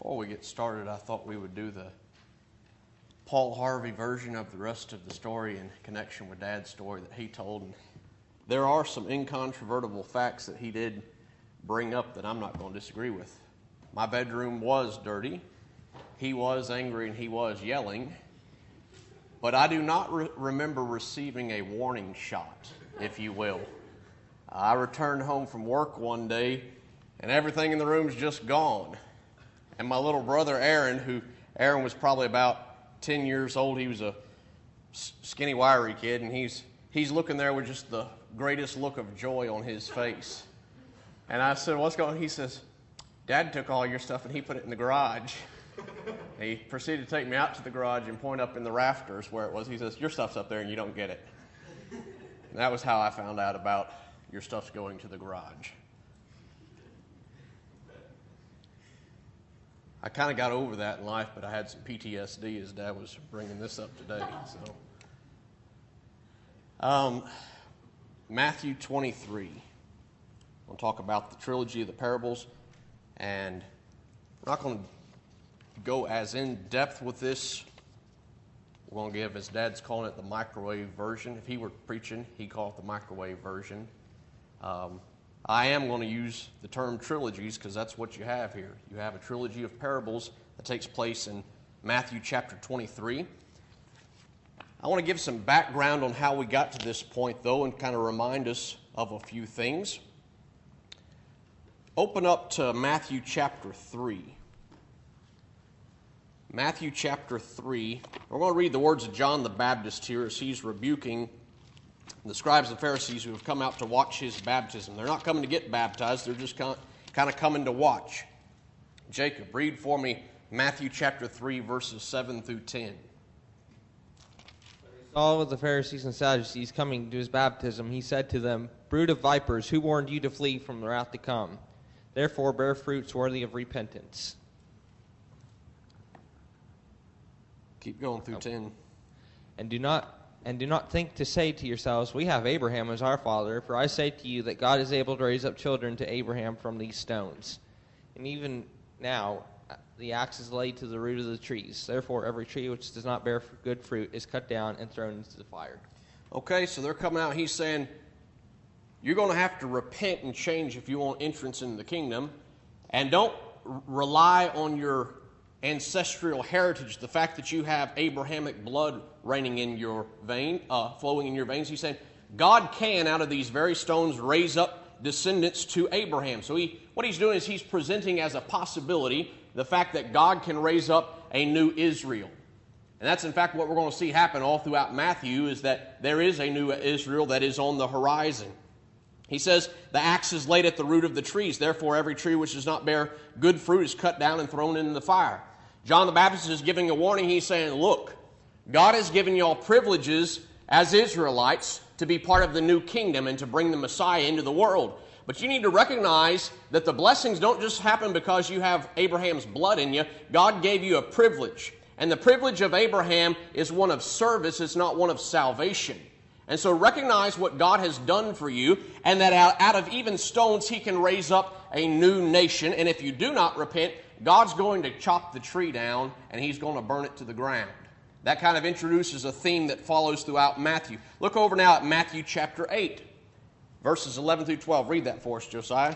Before we get started, I thought we would do the Paul Harvey version of the rest of the story in connection with Dad's story that he told. And there are some incontrovertible facts that he did bring up that I'm not going to disagree with. My bedroom was dirty. He was angry and he was yelling. But I do not remember receiving a warning shot, if you will. I returned home from work one day and everything in the room's just gone. And my little brother Aaron was probably about 10 years old. He was a skinny, wiry kid, and he's looking there with just the greatest look of joy on his face. And I said, "What's going on?" He says, "Dad took all your stuff and he put it in the garage." He proceeded to take me out to the garage and point up in the rafters where it was. He says, "Your stuff's up there and you don't get it." And that was how I found out about your stuff's going to the garage. I kind of got over that in life, but I had some PTSD as Dad was bringing this up today. So, Matthew 23. We'll talk about the trilogy of the parables, and we're not going to go as in depth with this. We're going to give, as Dad's calling it, the microwave version. If he were preaching, he'd call it the microwave version. I am going to use the term trilogies because that's what you have here. You have a trilogy of parables that takes place in Matthew chapter 23. I want to give some background on how we got to this point, though, and kind of remind us of a few things. Open up to Matthew chapter 3. Matthew chapter 3. We're going to read the words of John the Baptist here as he's rebuking the scribes and Pharisees who have come out to watch his baptism. They're not coming to get baptized, they're just kind of coming to watch. Jacob, read for me Matthew chapter 3, verses 7 through 10. When he saw the Pharisees and Sadducees coming to his baptism, he said to them, "Brood of vipers, who warned you to flee from the wrath to come? Therefore bear fruits worthy of repentance." Keep going through 10. And do not think to say to yourselves, "We have Abraham as our father," for I say to you that God is able to raise up children to Abraham from these stones. And even now the axe is laid to the root of the trees. Therefore every tree which does not bear good fruit is cut down and thrown into the fire. Okay, so they're coming out. He's saying, you're going to have to repent and change if you want entrance into the kingdom. And don't rely on your ancestral heritage, the fact that you have Abrahamic blood running in your vein, flowing in your veins. He's saying God can, out of these very stones, raise up descendants to Abraham. So what he's doing is he's presenting as a possibility the fact that God can raise up a new Israel. And that's in fact what we're going to see happen all throughout Matthew, is that there is a new Israel that is on the horizon. He says, the axe is laid at the root of the trees. Therefore every tree which does not bear good fruit is cut down and thrown into the fire. John the Baptist is giving a warning. He's saying, look, God has given you all privileges as Israelites to be part of the new kingdom and to bring the Messiah into the world. But you need to recognize that the blessings don't just happen because you have Abraham's blood in you. God gave you a privilege. And the privilege of Abraham is one of service. It's not one of salvation. And so recognize what God has done for you, and that out of even stones he can raise up a new nation. And if you do not repent, God's going to chop the tree down and he's going to burn it to the ground. That kind of introduces a theme that follows throughout Matthew. Look over now at Matthew chapter 8, verses 11 through 12. Read that for us, Josiah.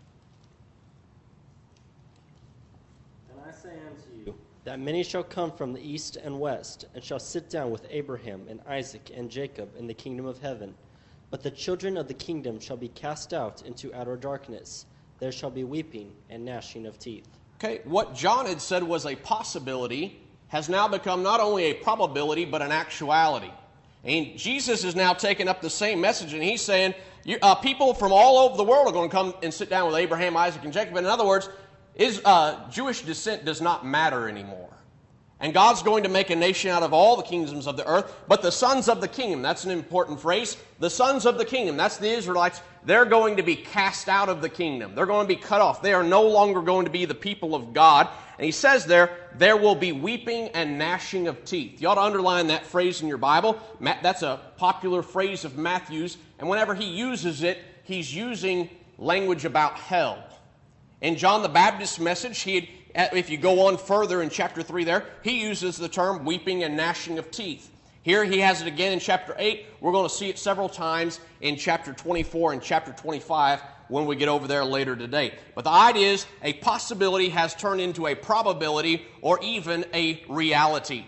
And I say unto you, that many shall come from the east and west, and shall sit down with Abraham and Isaac and Jacob in the kingdom of heaven. But the children of the kingdom shall be cast out into outer darkness. There shall be weeping and gnashing of teeth. Okay, what John had said was a possibility has now become not only a probability, but an actuality. And Jesus is now taking up the same message, and he's saying, people from all over the world are going to come and sit down with Abraham, Isaac, and Jacob. In other words, Jewish descent does not matter anymore. And God's going to make a nation out of all the kingdoms of the earth. But the sons of the kingdom, that's an important phrase. The sons of the kingdom, that's the Israelites, they're going to be cast out of the kingdom. They're going to be cut off. They are no longer going to be the people of God. And he says there will be weeping and gnashing of teeth. You ought to underline that phrase in your Bible. That's a popular phrase of Matthew's. And whenever he uses it, he's using language about hell. In John the Baptist's message, he had if you go on further in chapter 3 there, he uses the term weeping and gnashing of teeth. Here he has it again in chapter 8. We're going to see it several times in chapter 24 and chapter 25 when we get over there later today. But the idea is a possibility has turned into a probability or even a reality.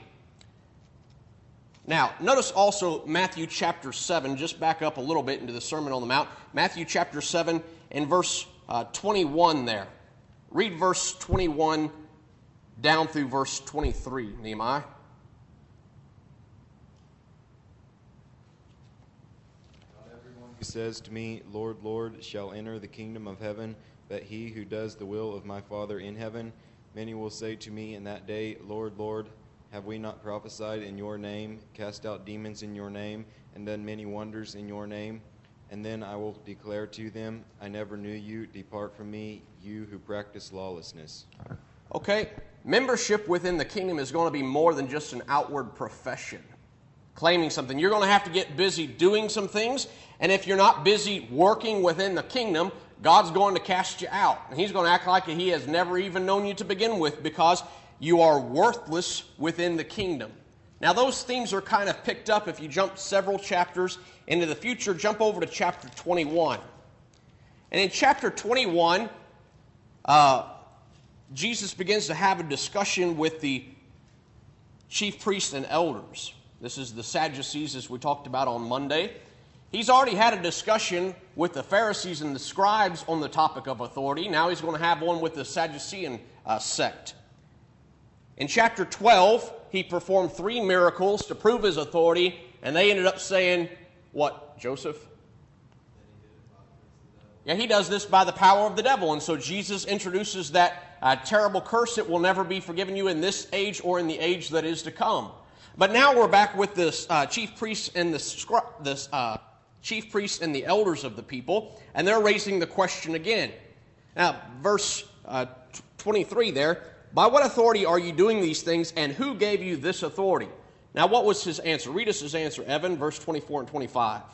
Now, notice also Matthew chapter 7, just back up a little bit into the Sermon on the Mount. Matthew chapter 7 and verse 21 there. Read verse 21 down through verse 23, Nehemiah. Who says to me, Lord, Lord, shall enter the kingdom of heaven, but he who does the will of my Father in heaven. Many will say to me in that day, Lord, Lord, have we not prophesied in your name, cast out demons in your name, and done many wonders in your name? And then I will declare to them, I never knew you. Depart from me, you who practice lawlessness. Okay, membership within the kingdom is going to be more than just an outward profession, claiming something. You're going to have to get busy doing some things, and if you're not busy working within the kingdom, God's going to cast you out. And he's going to act like he has never even known you to begin with because you are worthless within the kingdom. Now, those themes are kind of picked up if you jump several chapters into the future. Jump over to chapter 21. And in chapter 21, Jesus begins to have a discussion with the chief priests and elders. This is the Sadducees, as we talked about on Monday. He's already had a discussion with the Pharisees and the scribes on the topic of authority. Now he's going to have one with the Sadducean sect. In chapter 12, he performed 3 miracles to prove his authority, and they ended up saying, what, Joseph? Yeah, he does this by the power of the devil. And so Jesus introduces that terrible curse that will never be forgiven you in this age or in the age that is to come. But now we're back with this chief priests and chief priests and the elders of the people, and they're raising the question again. Now, verse 23 there, by what authority are you doing these things, and who gave you this authority? Now, what was his answer? Read us his answer, Evan, verse 24 and 25.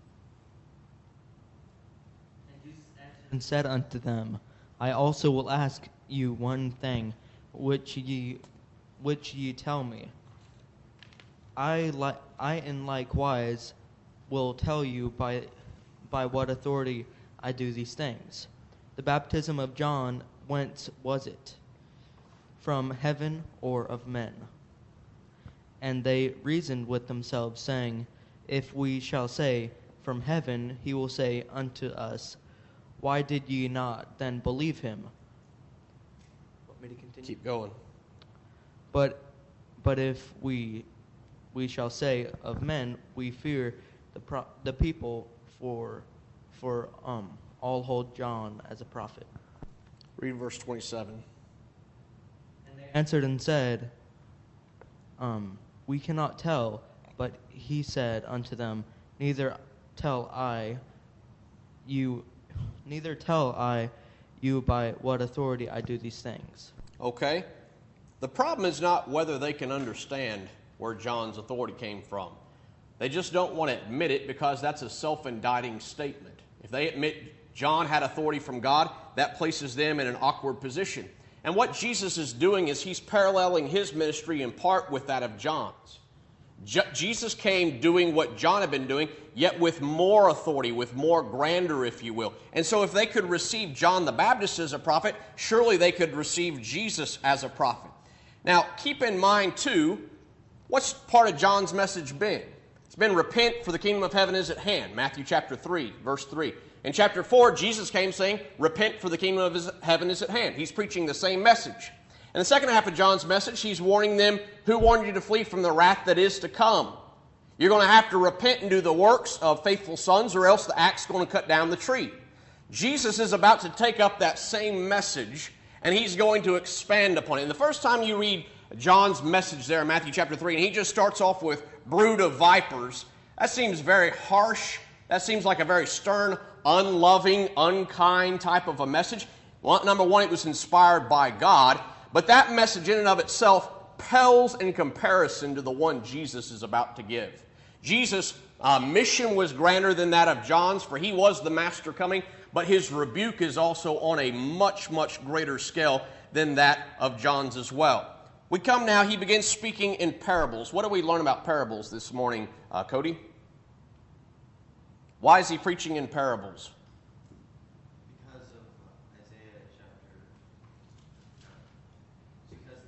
And Jesus answered and said unto them, I also will ask you one thing, which ye tell me. I in likewise will tell you by what authority I do these things. The baptism of John, whence was it? From heaven or of men? And they reasoned with themselves, saying, If we shall say, From heaven, he will say unto us, Why did ye not then believe him? Want me to continue? Keep going. But if we shall say of men, we fear the people, for all hold John as a prophet. Read verse 27. And they answered and said, We cannot tell. But he said unto them, Neither tell I you by what authority I do these things. Okay? The problem is not whether they can understand where John's authority came from. They just don't want to admit it because that's a self-indicting statement. If they admit John had authority from God, that places them in an awkward position. And what Jesus is doing is he's paralleling his ministry in part with that of John's. Jesus came doing what John had been doing, yet with more authority, with more grandeur, if you will. And so if they could receive John the Baptist as a prophet, surely they could receive Jesus as a prophet. Now, keep in mind, too, what's part of John's message been? It's been repent, for the kingdom of heaven is at hand. Matthew chapter 3, verse 3. In chapter 4, Jesus came saying, repent, for the kingdom of heaven is at hand. He's preaching the same message. In the second half of John's message, he's warning them, who warned you to flee from the wrath that is to come? You're going to have to repent and do the works of faithful sons, or else the axe is going to cut down the tree. Jesus is about to take up that same message, and he's going to expand upon it. And the first time you read John's message there in Matthew chapter 3, and he just starts off with brood of vipers, that seems very harsh. That seems like a very stern, unloving, unkind type of a message. Well, number one, it was inspired by God, but that message in and of itself pales in comparison to the one Jesus is about to give. Jesus' mission was grander than that of John's, for he was the master coming, but his rebuke is also on a much, much greater scale than that of John's as well. We come now, he begins speaking in parables. What do we learn about parables this morning, Cody? Why is he preaching in parables? Because of Isaiah chapter 6, because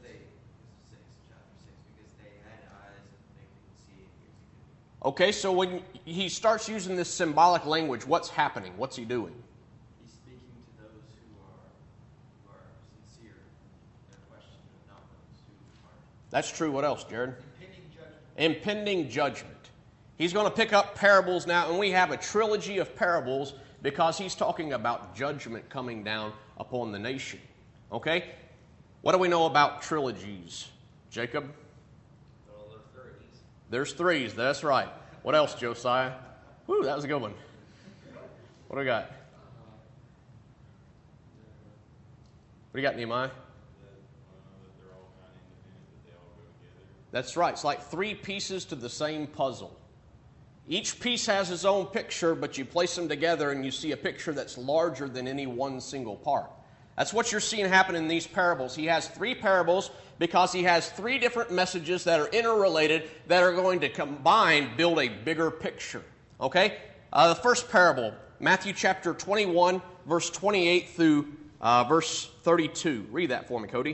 they had eyes and they couldn't see and ears they couldn't. Okay, so when he starts using this symbolic language, what's happening? What's he doing? He's speaking to those who are sincere in their question, and not those who aren't. That's true. What else, Jared? Impending judgment. Impending judgment. He's going to pick up parables now, and we have a trilogy of parables because he's talking about judgment coming down upon the nation. Okay? What do we know about trilogies? Jacob? Well, they're threes. There's threes, that's right. What else, Josiah? Woo, that was a good one. What do we got? What do you got, Nehemiah? That's right. It's like three pieces to the same puzzle. Each piece has its own picture, but you place them together and you see a picture that's larger than any one single part. That's what you're seeing happen in these parables. He has three parables because he has three different messages that are interrelated that are going to combine, build a bigger picture. Okay? The first parable, Matthew chapter 21, verse 28 through verse 32. Read that for me, Cody.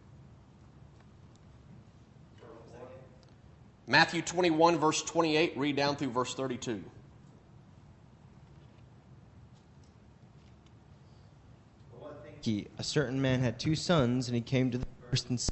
Matthew 21, verse 28, read down through verse 32. A certain man had 2 sons, and he came to the first and said,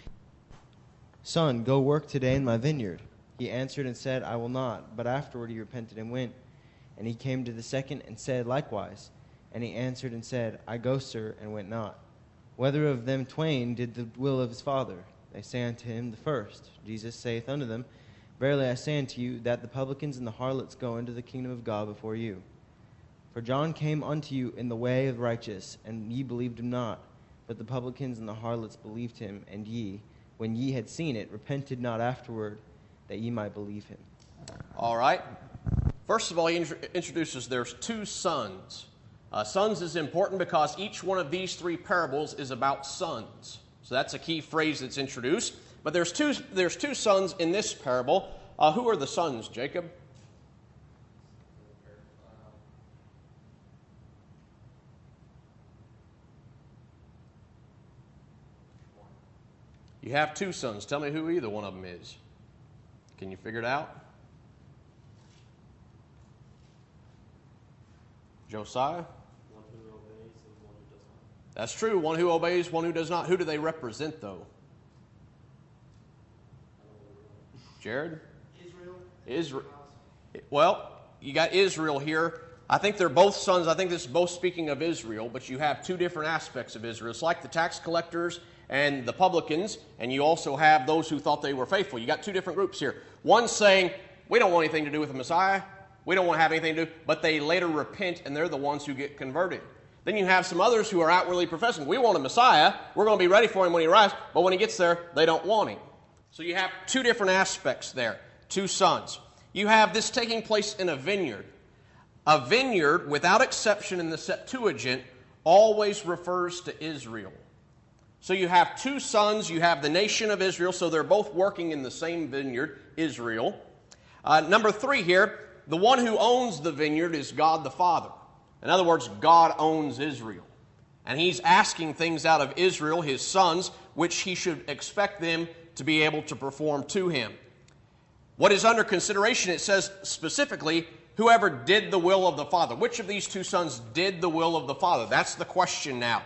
Son, go work today in my vineyard. He answered and said, I will not. But afterward he repented and went. And he came to the second and said likewise. And he answered and said, I go, sir, and went not. Whether of them twain did the will of his father? They say unto him, the first. Jesus saith unto them, Verily I say unto you, that the publicans and the harlots go into the kingdom of God before you. For John came unto you in the way of righteous, and ye believed him not. But the publicans and the harlots believed him, and ye, when ye had seen it, repented not afterward, that ye might believe him. All right. First of all, he introduces there's 2 sons. Sons is important because each one of these 3 parables is about sons. So that's a key phrase that's introduced. But there's two sons in this parable. Who are the sons, Jacob? You have 2 sons. Tell me who either one of them is. Can you figure it out? Josiah? One who obeys and one who does not. That's true. One who obeys, one who does not. Who do they represent, though? Jared? Israel. Well, you got Israel here. I think they're both sons. I think this is both speaking of Israel, but you have 2 different aspects of Israel. It's like the tax collectors and the publicans, and you also have those who thought they were faithful. You got 2 different groups here. One saying, we don't want anything to do with the Messiah. We don't want to have anything to do, but they later repent, and they're the ones who get converted. Then you have some others who are outwardly professing, we want a Messiah. We're going to be ready for him when he arrives, but when he gets there, they don't want him. So you have 2 different aspects there, 2 sons. You have this taking place in a vineyard. A vineyard, without exception in the Septuagint, always refers to Israel. So you have 2 sons, you have the nation of Israel, so they're both working in the same vineyard, Israel. Number 3 here, the one who owns the vineyard is God the Father. In other words, God owns Israel. And he's asking things out of Israel, his sons, which he should expect them to be able to perform to him. What is under consideration, it says specifically, whoever did the will of the Father. Which of these 2 sons did the will of the Father? That's the question now.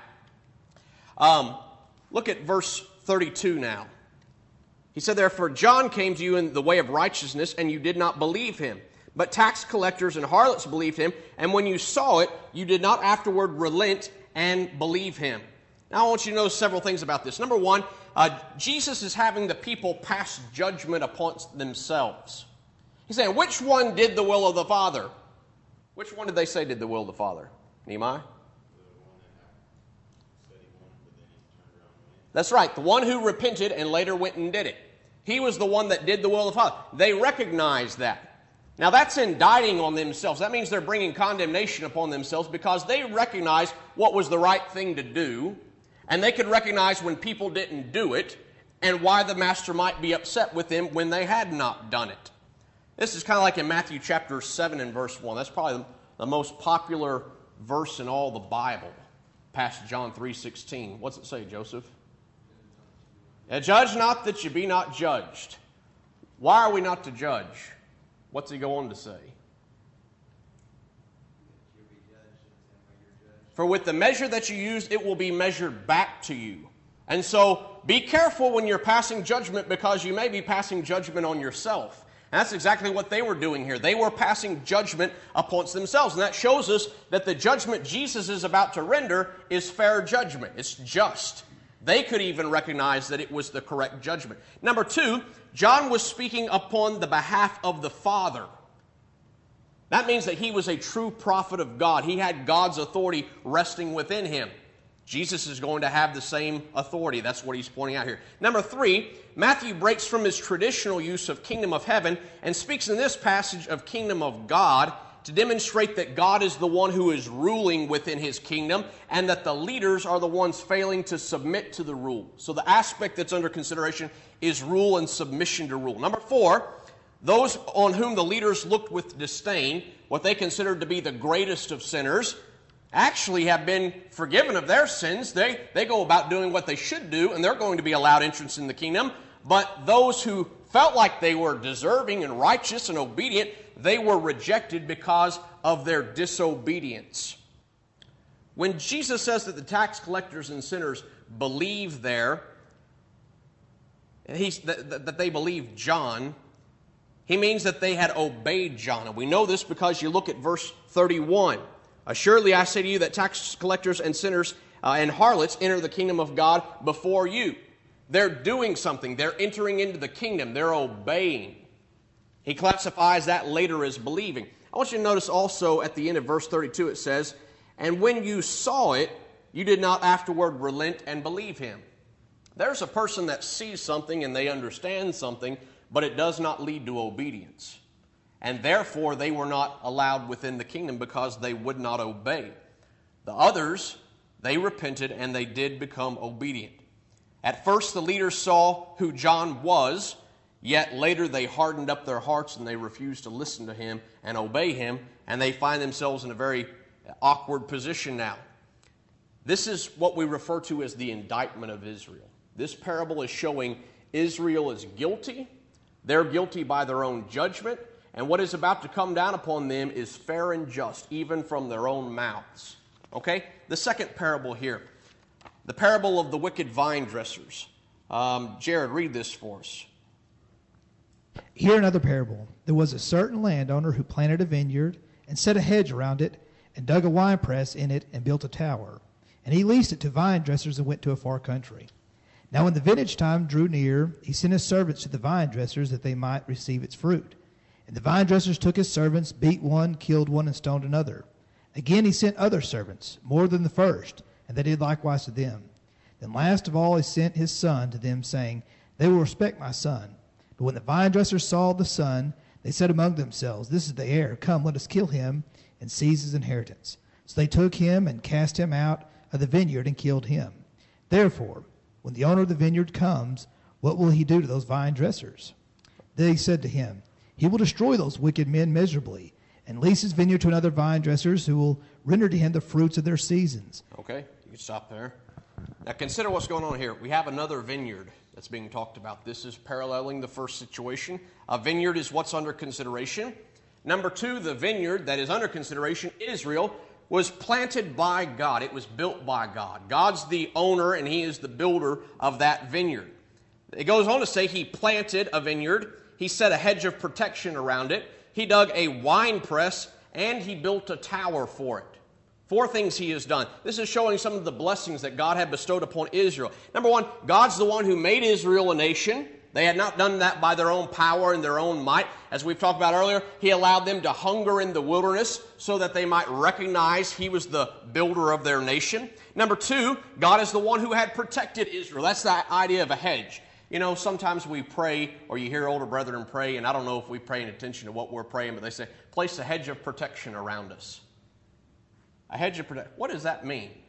Look at verse 32 now. He said, Therefore John came to you in the way of righteousness, and you did not believe him. But tax collectors and harlots believed him, and when you saw it, you did not afterward relent and believe him. Now I want you to know several things about this. Number 1, Jesus is having the people pass judgment upon themselves. He's saying, which one did the will of the Father? Which one did they say did the will of the Father? Nehemiah? That's right, the one who repented and later went and did it. He was the one that did the will of the Father. They recognized that. Now that's indicting on themselves. That means they're bringing condemnation upon themselves because they recognize what was the right thing to do. And they could recognize when people didn't do it and why the master might be upset with them when they had not done it. This is kind of like in Matthew chapter 7 and verse 1. That's probably the most popular verse in all the Bible, past John 3:16. What's it say, Joseph? Judge not that you be not judged. Why are we not to judge? What's he go on to say? For with the measure that you use, it will be measured back to you. And so be careful when you're passing judgment, because you may be passing judgment on yourself. And that's exactly what they were doing here. They were passing judgment upon themselves. And that shows us that the judgment Jesus is about to render is fair judgment. It's just. They could even recognize that it was the correct judgment. Number 2, John was speaking upon the behalf of the Father. That means that he was a true prophet of God. He had God's authority resting within him. Jesus is going to have the same authority. That's what he's pointing out here. Number 3, Matthew breaks from his traditional use of kingdom of heaven and speaks in this passage of kingdom of God to demonstrate that God is the one who is ruling within his kingdom and that the leaders are the ones failing to submit to the rule. So the aspect that's under consideration is rule and submission to rule. Number 4, those on whom the leaders looked with disdain, what they considered to be the greatest of sinners, actually have been forgiven of their sins. They go about doing what they should do, and they're going to be allowed entrance in the kingdom. But those who felt like they were deserving and righteous and obedient, they were rejected because of their disobedience. When Jesus says that the tax collectors and sinners believe there, that they believed John, he means that they had obeyed John. And we know this because you look at verse 31. Assuredly, I say to you that tax collectors and sinners and harlots enter the kingdom of God before you. They're doing something. They're entering into the kingdom. They're obeying. He classifies that later as believing. I want you to notice also at the end of verse 32 it says, and when you saw it, you did not afterward relent and believe him. There's a person that sees something and they understand something, but it does not lead to obedience. And therefore, they were not allowed within the kingdom because they would not obey. The others, they repented and they did become obedient. At first, the leaders saw who John was, yet later they hardened up their hearts and they refused to listen to him and obey him, and they find themselves in a very awkward position now. This is what we refer to as the indictment of Israel. This parable is showing Israel is guilty. They're guilty by their own judgment. And what is about to come down upon them is fair and just, even from their own mouths. Okay? The second parable here. The parable of the wicked vine dressers. Jared, read this for us. Hear another parable. There was a certain landowner who planted a vineyard and set a hedge around it and dug a winepress in it and built a tower. And he leased it to vine dressers and went to a far country. Now when the vintage time drew near, he sent his servants to the vine dressers that they might receive its fruit. And the vine dressers took his servants, beat one, killed one, and stoned another. Again he sent other servants, more than the first, and they did likewise to them. Then last of all he sent his son to them, saying, they will respect my son. But when the vine dressers saw the son, they said among themselves, this is the heir. Come, let us kill him and seize his inheritance. So they took him and cast him out of the vineyard and killed him. Therefore, when the owner of the vineyard comes, what will he do to those vine dressers? They said to him, he will destroy those wicked men miserably and lease his vineyard to another vine dressers who will render to him the fruits of their seasons. Okay, you can stop there. Now consider what's going on here. We have another vineyard that's being talked about. This is paralleling the first situation. A vineyard is what's under consideration. Number 2, the vineyard that is under consideration, Israel, was planted by God. It was built by God. God's the owner and he is the builder of that vineyard. It goes on to say he planted a vineyard. He set a hedge of protection around it. He dug a wine press, and he built a tower for it. 4 things he has done. This is showing some of the blessings that God had bestowed upon Israel. Number 1, God's the one who made Israel a nation. They had not done that by their own power and their own might. As we've talked about earlier, he allowed them to hunger in the wilderness so that they might recognize he was the builder of their nation. Number 2, God is the one who had protected Israel. That's the idea of a hedge. You know, sometimes we pray, or you hear older brethren pray, and I don't know if we're paying attention to what we're praying, but they say, place a hedge of protection around us. A hedge of protection. What does that mean?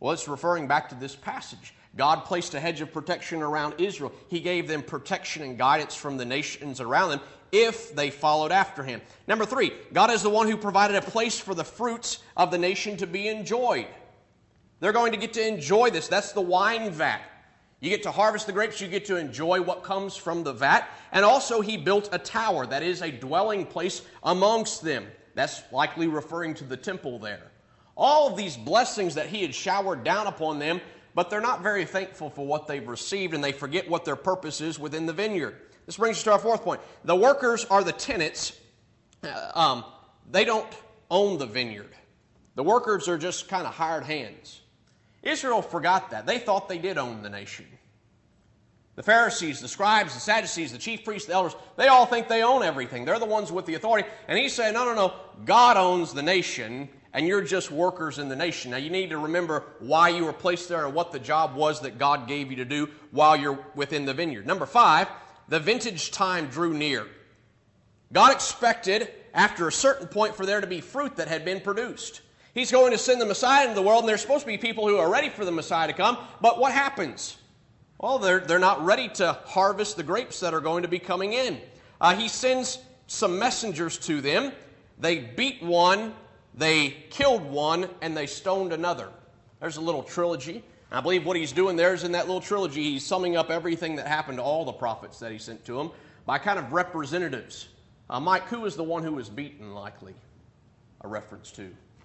Well, it's referring back to this passage. God placed a hedge of protection around Israel. He gave them protection and guidance from the nations around them if they followed after him. Number 3, God is the one who provided a place for the fruits of the nation to be enjoyed. They're going to get to enjoy this. That's the wine vat. You get to harvest the grapes, you get to enjoy what comes from the vat. And also he built a tower, that is a dwelling place amongst them. That's likely referring to the temple there. All of these blessings that he had showered down upon them, but they're not very thankful for what they've received, and they forget what their purpose is within the vineyard. This brings us to our 4th point. The workers are the tenants. They don't own the vineyard. The workers are just kind of hired hands. Israel forgot that. They thought they did own the nation. The Pharisees, the scribes, the Sadducees, the chief priests, the elders, they all think they own everything. They're the ones with the authority. And he's saying, no, God owns the nation, and you're just workers in the nation. Now, you need to remember why you were placed there and what the job was that God gave you to do while you're within the vineyard. Number 5, the vintage time drew near. God expected, after a certain point, for there to be fruit that had been produced. He's going to send the Messiah into the world, and there's supposed to be people who are ready for the Messiah to come. But what happens? Well, they're not ready to harvest the grapes that are going to be coming in. He sends some messengers to them. They beat one, they killed one, and they stoned another. There's a little trilogy. I believe what he's doing there is in that little trilogy, he's summing up everything that happened to all the prophets that he sent to them by kind of representatives. Mike, who is the one who was beaten, likely a reference to?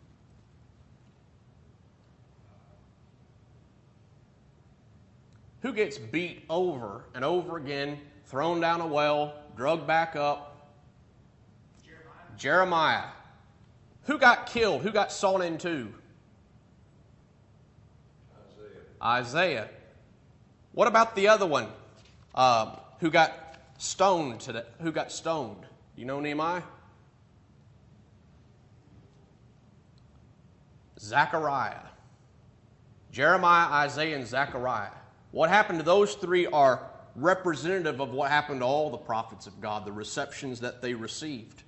Who gets beat over and over again, thrown down a well, drugged back up? Jeremiah. Who got killed? Who got sawn in two? Isaiah. What about the other one who got stoned today? Who got stoned? You know Nehemiah? Zechariah. Jeremiah, Isaiah, and Zechariah. What happened to those 3 are representative of what happened to all the prophets of God, the receptions that they received.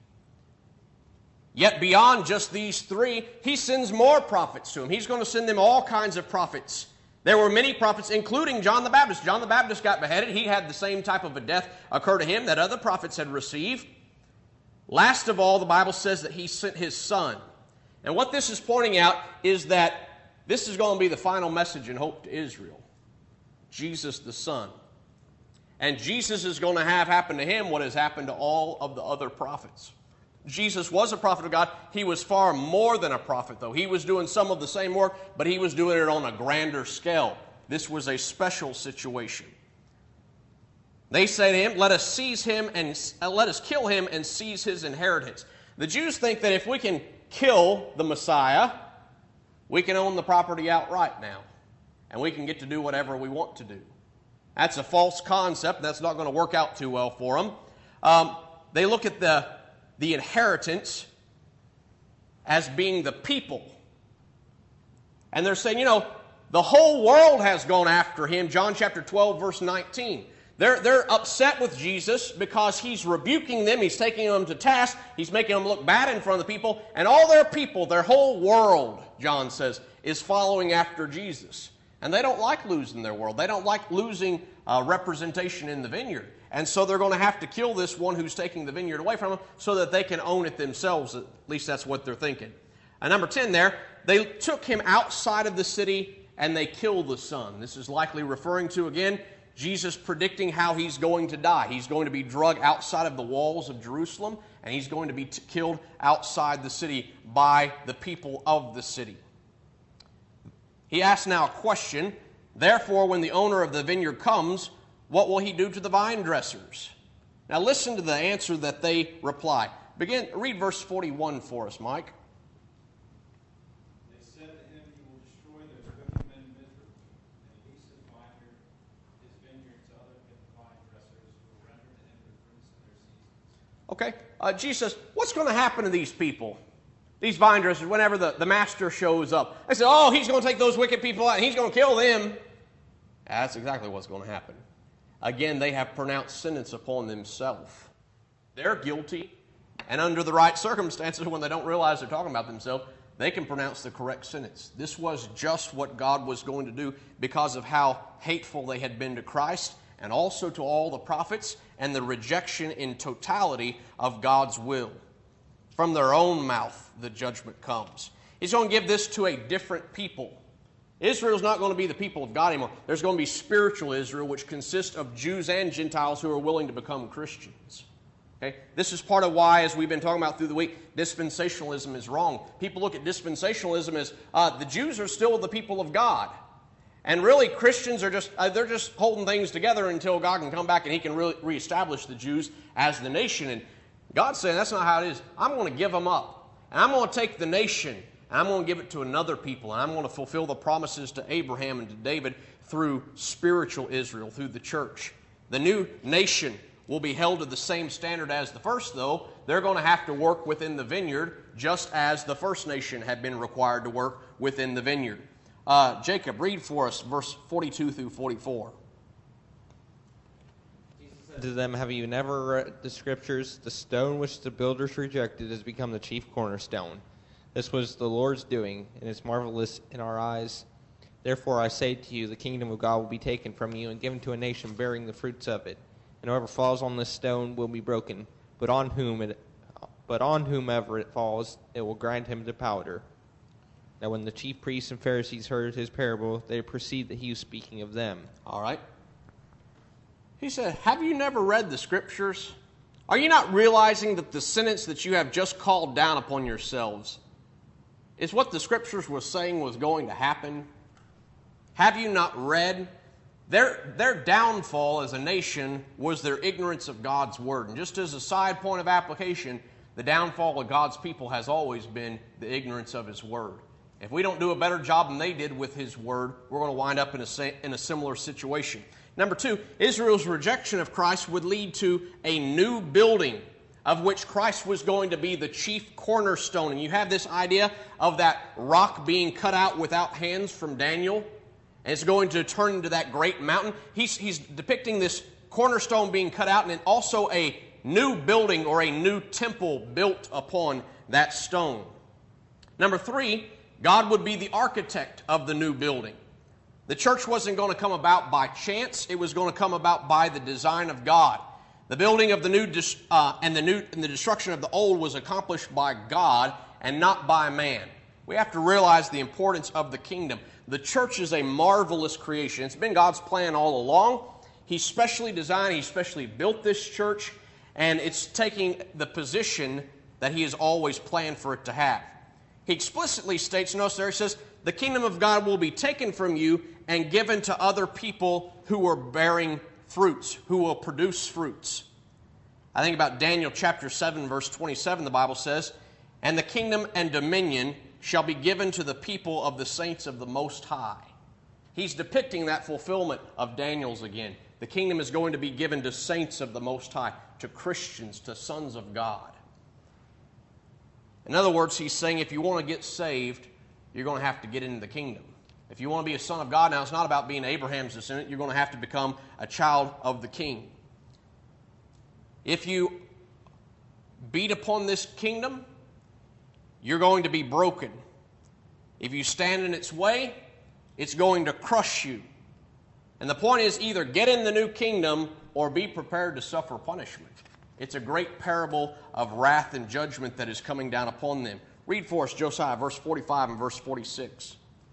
Yet beyond just these 3, he sends more prophets to him. He's going to send them all kinds of prophets. There were many prophets, including John the Baptist. John the Baptist got beheaded. He had the same type of a death occur to him that other prophets had received. Last of all, the Bible says that he sent his son. And what this is pointing out is that this is going to be the final message and hope to Israel. Jesus the Son. And Jesus is going to have happen to him what has happened to all of the other prophets. Jesus was a prophet of God. He was far more than a prophet, though. He was doing some of the same work, but he was doing it on a grander scale. This was a special situation. They say to him, let us kill him and seize his inheritance. The Jews think that if we can kill the Messiah, we can own the property outright now. And we can get to do whatever we want to do. That's a false concept. That's not going to work out too well for them. They look at the inheritance as being the people. And they're saying, the whole world has gone after him. John chapter 12, verse 19. They're upset with Jesus because he's rebuking them. He's taking them to task. He's making them look bad in front of the people. And all their people, their whole world, John says, is following after Jesus. And they don't like losing their world. They don't like losing representation in the vineyard. And so they're going to have to kill this one who's taking the vineyard away from them so that they can own it themselves. At least that's what they're thinking. And number 10 there, they took him outside of the city and they killed the son. This is likely referring to, again, Jesus predicting how he's going to die. He's going to be drugged outside of the walls of Jerusalem, and he's going to be killed outside the city by the people of the city. He asks now a question. Therefore, when the owner of the vineyard comes, what will he do to the vine dressers? Now listen to the answer that they reply. Read verse 41 for us, Mike. They said to him, "You will destroy those wicked men of Israel, and lease his vineyard to other vine dressers who will render to him the fruits of their seasons." Okay, Jesus, what's going to happen to these people? These vine dressers, whenever the master shows up. They say, he's going to take those wicked people out and he's going to kill them. That's exactly what's going to happen. Again, they have pronounced sentence upon themselves. They're guilty, and under the right circumstances, when they don't realize they're talking about themselves, they can pronounce the correct sentence. This was just what God was going to do because of how hateful they had been to Christ and also to all the prophets and the rejection in totality of God's will. From their own mouth, the judgment comes. He's going to give this to a different people. Israel's not going to be the people of God anymore. There's going to be spiritual Israel, which consists of Jews and Gentiles who are willing to become Christians. Okay? This is part of why, as we've been talking about through the week, dispensationalism is wrong. People look at dispensationalism as the Jews are still the people of God. And really, Christians are they're just holding things together until God can come back and He can really reestablish the Jews as the nation. And God's saying that's not how it is. I'm going to give them up. And I'm going to take the nation and I'm going to give it to another people. And I'm going to fulfill the promises to Abraham and to David through spiritual Israel, through the church. The new nation will be held to the same standard as the first, though. They're going to have to work within the vineyard just as the first nation had been required to work within the vineyard. Jacob, read for us verse 42 through 44. Jesus said to them, have you never read the Scriptures? The stone which the builders rejected has become the chief cornerstone. This was the Lord's doing, and it's marvelous in our eyes. Therefore I say to you, the kingdom of God will be taken from you and given to a nation bearing the fruits of it. And whoever falls on this stone will be broken, but on whomever it falls, it will grind him to powder. Now when the chief priests and Pharisees heard his parable, they perceived that he was speaking of them. All right. He said, have you never read the Scriptures? Are you not realizing that the sentence that you have just called down upon yourselves is what the Scriptures were saying was going to happen? Have you not read? Their downfall as a nation was their ignorance of God's Word. And just as a side point of application, the downfall of God's people has always been the ignorance of His Word. If we don't do a better job than they did with His Word, we're going to wind up in a similar situation. Number two, Israel's rejection of Christ would lead to a new building of which Christ was going to be the chief cornerstone. And you have this idea of that rock being cut out without hands from Daniel. And it's going to turn into that great mountain. He's depicting this cornerstone being cut out and then also a new building or a new temple built upon that stone. Number three, God would be the architect of the new building. The church wasn't going to come about by chance. It was going to come about by the design of God. The building of the new and the destruction of the old was accomplished by God and not by man. We have to realize the importance of the kingdom. The church is a marvelous creation. It's been God's plan all along. He specially designed, He specially built this church, and it's taking the position that He has always planned for it to have. He explicitly states, notice there, He says, the kingdom of God will be taken from you and given to other people who are bearing fruits, who will produce fruits. I think about Daniel chapter 7, verse 27, the Bible says, and the kingdom and dominion shall be given to the people of the saints of the Most High. He's depicting that fulfillment of Daniel's again. The kingdom is going to be given to saints of the Most High, to Christians, to sons of God. In other words, he's saying if you want to get saved, you're going to have to get into the kingdom. If you want to be a son of God, now it's not about being Abraham's descendant. You're going to have to become a child of the king. If you beat upon this kingdom, you're going to be broken. If you stand in its way, it's going to crush you. And the point is either get in the new kingdom or be prepared to suffer punishment. It's a great parable of wrath and judgment that is coming down upon them. Read for us, Josiah, verse 45 and verse 46.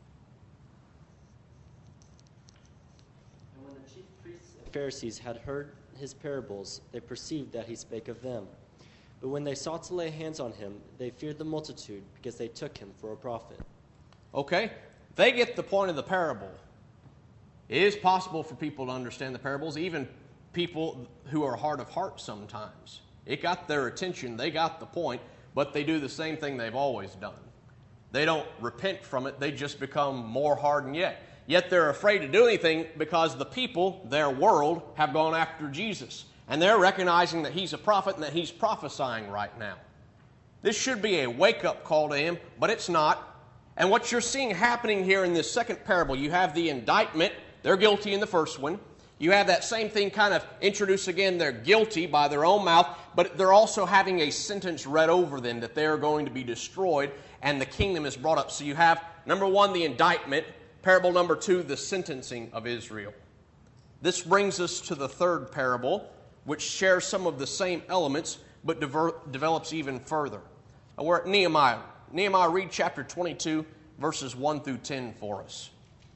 And when the chief priests and Pharisees had heard his parables, they perceived that he spake of them. But when they sought to lay hands on him, they feared the multitude, because they took him for a prophet. Okay, they get the point of the parable. It is possible for people to understand the parables, even people who are hard of heart sometimes. It got their attention, they got the point, but they do the same thing they've always done. They don't repent from it, they just become more hardened yet. Yet they're afraid to do anything because the people, their world, have gone after Jesus. And they're recognizing that He's a prophet and that He's prophesying right now. This should be a wake-up call to him, but it's not. And what you're seeing happening here in this second parable, you have the indictment. They're guilty in the first one. You have that same thing kind of introduced again. They're guilty by their own mouth, but they're also having a sentence read over them that they are going to be destroyed, and the kingdom is brought up. So you have, number one, the indictment. Parable number two, the sentencing of Israel. This brings us to the third parable, which shares some of the same elements, but develops even further. We're at Nehemiah. Nehemiah, read chapter 22, verses 1 through 10 for us.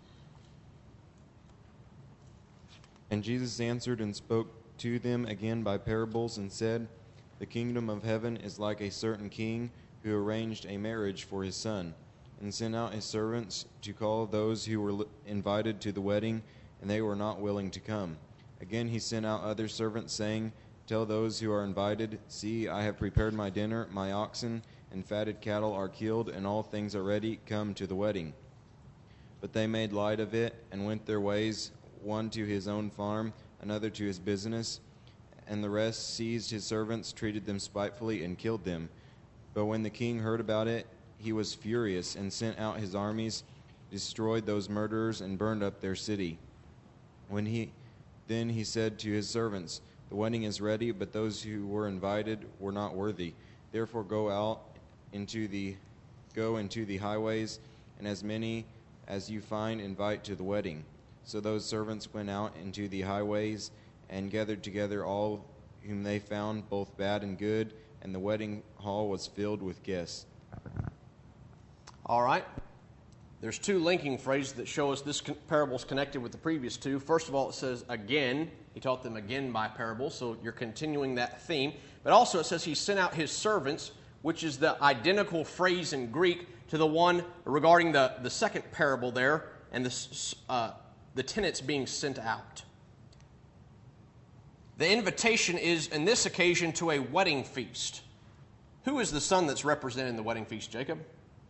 And Jesus answered and spoke to them again by parables and said, The kingdom of heaven is like a certain king who arranged a marriage for his son, and sent out his servants to call those who were invited to the wedding, and they were not willing to come. Again he sent out other servants, saying, Tell those who are invited, See, I have prepared my dinner, my oxen and fatted cattle are killed, and all things are ready, come to the wedding. But they made light of it, and went their ways, one to his own farm, another to his business, and the rest seized his servants, treated them spitefully, and killed them. But when the king heard about it, he was furious, and sent out his armies, destroyed those murderers, and burned up their city. Then he said to his servants, The wedding is ready, but those who were invited were not worthy. Therefore go into the highways, and as many as you find invite to the wedding. So those servants went out into the highways, and gathered together all whom they found, both bad and good, and the wedding hall was filled with guests. All right. There's two linking phrases that show us this parable is connected with the previous two. First of all, it says again. He taught them again by parable, so you're continuing that theme. But also it says he sent out his servants, which is the identical phrase in Greek to the one regarding the second parable there, and the tenants being sent out. The invitation is, in this occasion, to a wedding feast. Who is the son that's represented in the wedding feast, Jacob?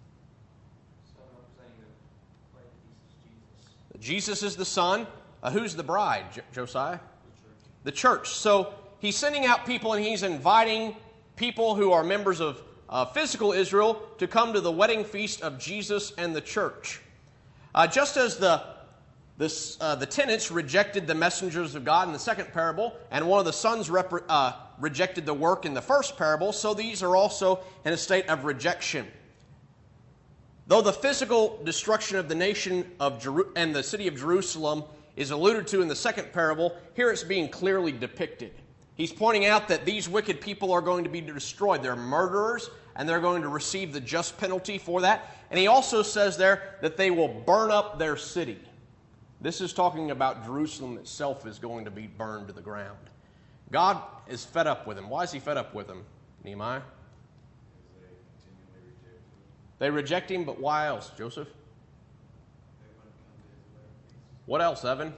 Jesus is the son. Who's the bride, Josiah? The church. So he's sending out people, and he's inviting people who are members of physical Israel to come to the wedding feast of Jesus and the church. Just as the tenants rejected the messengers of God in the second parable, and one of the sons rejected the work in the first parable, so these are also in a state of rejection. Though the physical destruction of the nation and the city of Jerusalem is alluded to in the second parable, here it's being clearly depicted. He's pointing out that these wicked people are going to be destroyed. They're murderers, and they're going to receive the just penalty for that. And he also says there that they will burn up their city. This is talking about Jerusalem itself is going to be burned to the ground. God is fed up with them. Why is he fed up with them, Nehemiah? They reject him, but why else, Joseph? What else, Evan?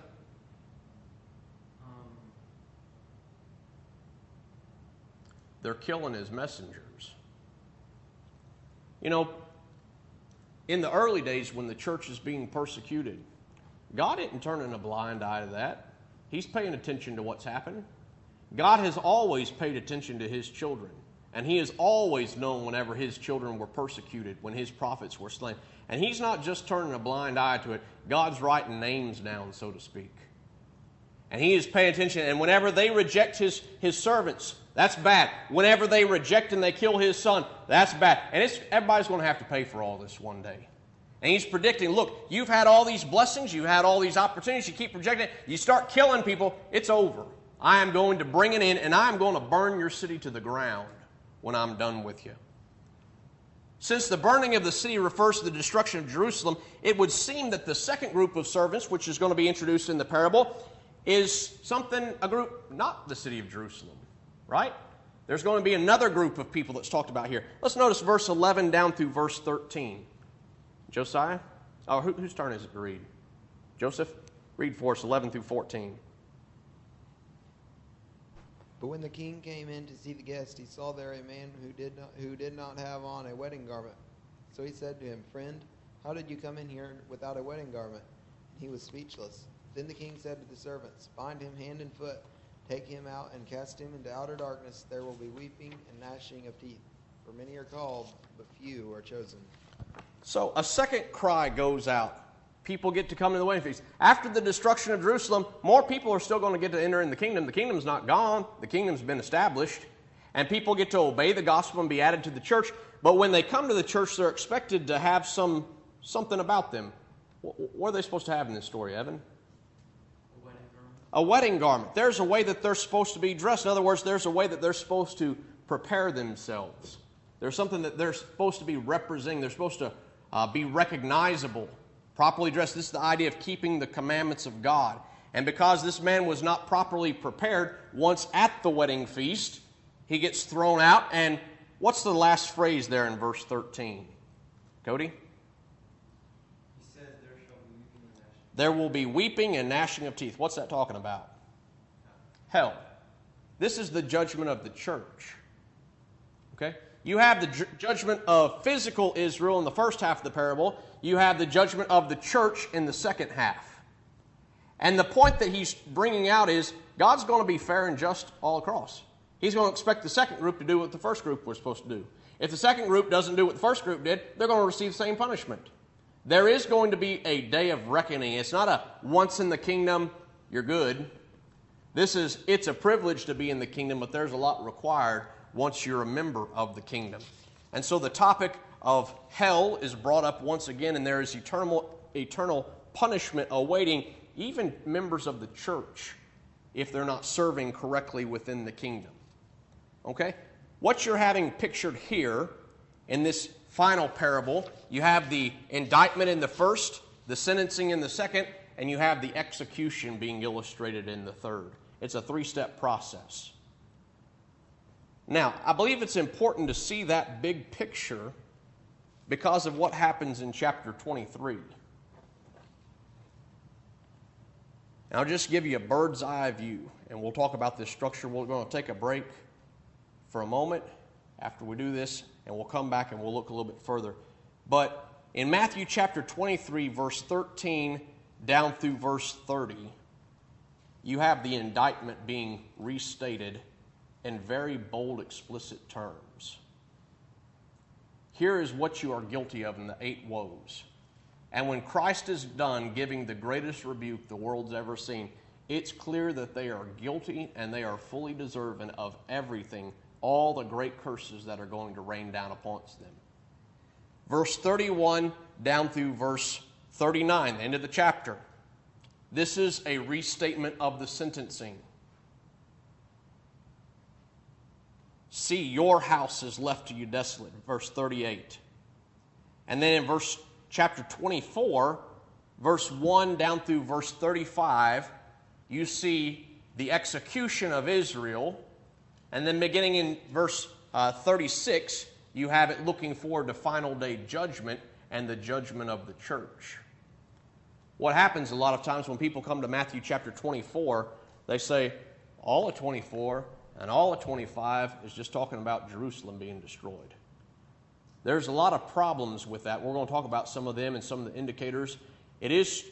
They're killing his messengers. You know, in the early days when the church is being persecuted, God isn't turning a blind eye to that. He's paying attention to what's happening. God has always paid attention to his children. And he has always known whenever his children were persecuted, when his prophets were slain. And he's not just turning a blind eye to it. God's writing names down, so to speak. And he is paying attention. And whenever they reject his servants, that's bad. Whenever they reject and they kill his son, that's bad. And everybody's going to have to pay for all this one day. And he's predicting, look, you've had all these blessings, you've had all these opportunities, you keep rejecting it, you start killing people, it's over. I am going to bring it in, and I am going to burn your city to the ground when I'm done with you. Since the burning of the city refers to the destruction of Jerusalem, it would seem that the second group of servants, which is going to be introduced in the parable, is a group not the city of Jerusalem, right? There's going to be another group of people that's talked about here. Let's notice verse 11 down through verse 13. Josiah? Oh, whose turn is it to read? Joseph? Read for us 11 through 14. But when the king came in to see the guest, he saw there a man who did not have on a wedding garment. So he said to him, Friend, how did you come in here without a wedding garment? And he was speechless. Then the king said to the servants, Bind him hand and foot, take him out and cast him into outer darkness. There will be weeping and gnashing of teeth. For many are called, but few are chosen. So a second cry goes out people get to come to the wedding feast. After the destruction of Jerusalem, more people are still going to get to enter in the kingdom. The kingdom's not gone. The kingdom's been established. And people get to obey the gospel and be added to the church. But when they come to the church, they're expected to have something about them. What are they supposed to have in this story, Evan? A wedding garment. A wedding garment. There's a way that they're supposed to be dressed. In other words, there's a way that they're supposed to prepare themselves. There's something that they're supposed to be representing. They're supposed to be recognizable, properly dressed. This is the idea of keeping the commandments of God. And because this man was not properly prepared, once at the wedding feast, he gets thrown out. And what's the last phrase there in verse 13? Cody? He says, there shall be weeping and gnashing. There will be weeping and gnashing of teeth. What's that talking about? Hell. This is the judgment of the church. Okay? You have the judgment of physical Israel in the first half of the parable. You have the judgment of the church in the second half. And the point that he's bringing out is God's going to be fair and just all across. He's going to expect the second group to do what the first group was supposed to do. If the second group doesn't do what the first group did, they're going to receive the same punishment. There is going to be a day of reckoning. It's not a once in the kingdom, you're good. It's a privilege to be in the kingdom, but there's a lot required once you're a member of the kingdom. And so the topic of hell is brought up once again, and there is eternal punishment awaiting even members of the church if they're not serving correctly within the kingdom. Okay? What you're having pictured here in this final parable, you have the indictment in the first, the sentencing in the second, and you have the execution being illustrated in the third. It's a three-step process. Now, I believe it's important to see that big picture because of what happens in chapter 23. And I'll just give you a bird's eye view, and we'll talk about this structure. We're going to take a break for a moment after we do this, and we'll come back and we'll look a little bit further. But in Matthew chapter 23, verse 13 down through verse 30, you have the indictment being restated in very bold, explicit terms. Here is what you are guilty of in the 8 woes. And when Christ is done giving the greatest rebuke the world's ever seen, it's clear that they are guilty and they are fully deserving of everything, all the great curses that are going to rain down upon them. Verse 31 down through verse 39, the end of the chapter. This is a restatement of the sentencing. See, your house is left to you desolate, verse 38. And then in chapter 24, verse 1 down through verse 35, you see the execution of Israel. And then beginning in verse 36, you have it looking forward to final day judgment and the judgment of the church. What happens a lot of times when people come to Matthew chapter 24, they say, all of 24 and all of 25 is just talking about Jerusalem being destroyed. There's a lot of problems with that. We're going to talk about some of them and some of the indicators. It is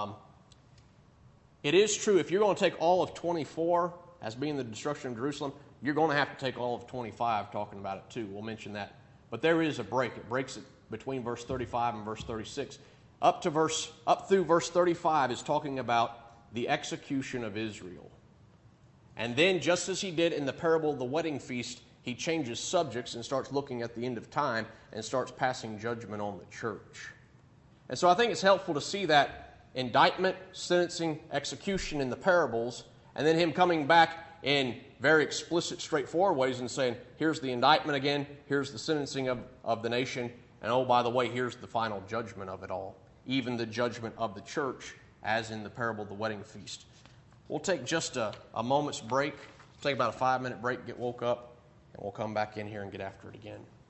true, if you're going to take all of 24 as being the destruction of Jerusalem, you're going to have to take all of 25 talking about it too. We'll mention that. But there is a break. It breaks it between verse 35 and verse 36. Up through verse 35 is talking about the execution of Israel. And then, just as he did in the parable of the wedding feast, he changes subjects and starts looking at the end of time and starts passing judgment on the church. And so I think it's helpful to see that indictment, sentencing, execution in the parables, and then him coming back in very explicit, straightforward ways and saying, here's the indictment again, here's the sentencing of the nation, and oh, by the way, here's the final judgment of it all, even the judgment of the church, as in the parable of the wedding feast. We'll take just a moment's break, take about a 5-minute break, get woke up, and we'll come back in here and get after it again.